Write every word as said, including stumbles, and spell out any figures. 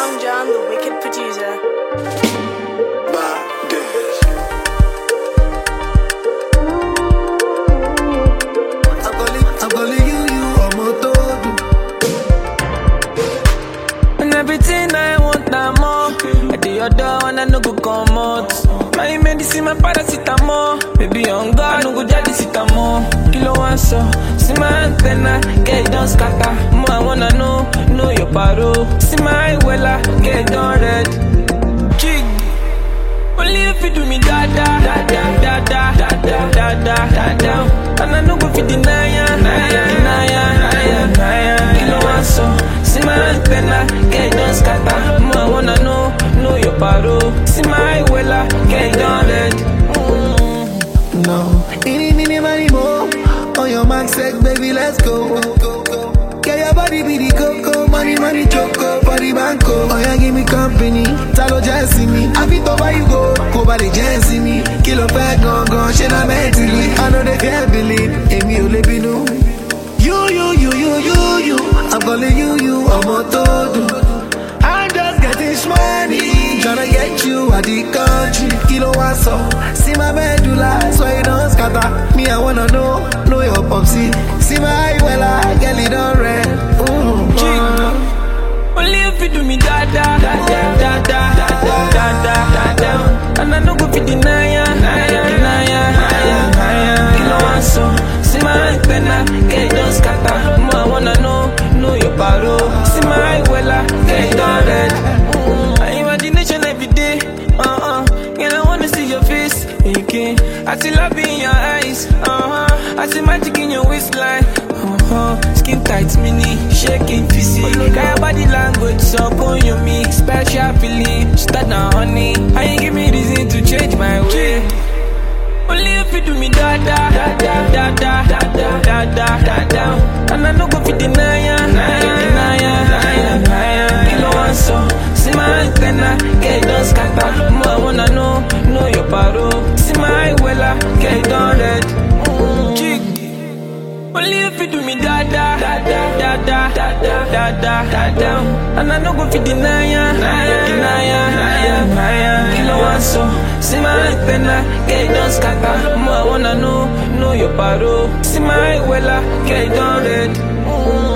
Young John, the wicked producer. I'm calling you, you are my todo. And everything I want, I'm more. At the other one, I no go come out. My medicine, my paracetamol. Baby, on God, no go jadi sitamol. Kilo one so, see my antenna, get it done scatter. More I wanna know, know your paro. See my wella, get it done red. Jig, only if you do me da da da da da da da da da da da. And I no go fit deny ya, deny ya, deny ya, deny ya. Kilo one so, see my antenna, get it done scatter. More I wanna know, know your paro. See my wella, get it done red. Mm. No, any mini money more. On your mark, sex, baby, let's go. Get your body be the coco, money, money, choco, body banco. Oh yeah, give me company, talo just see me. I fit over you go, go by the just see me. Kilo fat, gone, gone, shit, I'm mentally. I know they can't believe, Amy, you let me know. You, you, you, you, you, you. I'm calling you, you, I'm a todo. I'm just getting money, tryna get you out the country. Kilo one so, see my medulla, so you don't scatter. Me, I wanna know, know your popsy. See my eye, well, I get it on red. Ooh, uh. Only if you do me da da da da da da da da da da. And I no go fit deny ya, deny ya, deny ya, deny ya. Kilo one so, see my antenna, get it done scatter. More I wanna know, know your paro. See my wella, get it done red. My imagination every day, uh-uh. Girl, I wanna see your face again. I see love in your eyes, uh-huh. I see magic in your waistline, uh-huh. Skin tight, mini, shaking physique. Got your body language, so on your mix. Special feeling, start now, honey. I ain't give me reason to change my way. Only if you do me da da da da da da da da da da da. And I no go fit deny ya, deny ya, deny ya, deny ya. Kilo one so, see my antenna, get it done scatter. More I wanna know, know your paro. See my wella, get it done red. Mm. Jig. Only if you do me da da da da da da da da da da da. And I no go fit deny ya, deny ya, deny ya, deny ya. Kilo one so, see my antenna, get it done scatter. More I wanna know, know your paro. See my wella, get it done red. Mm.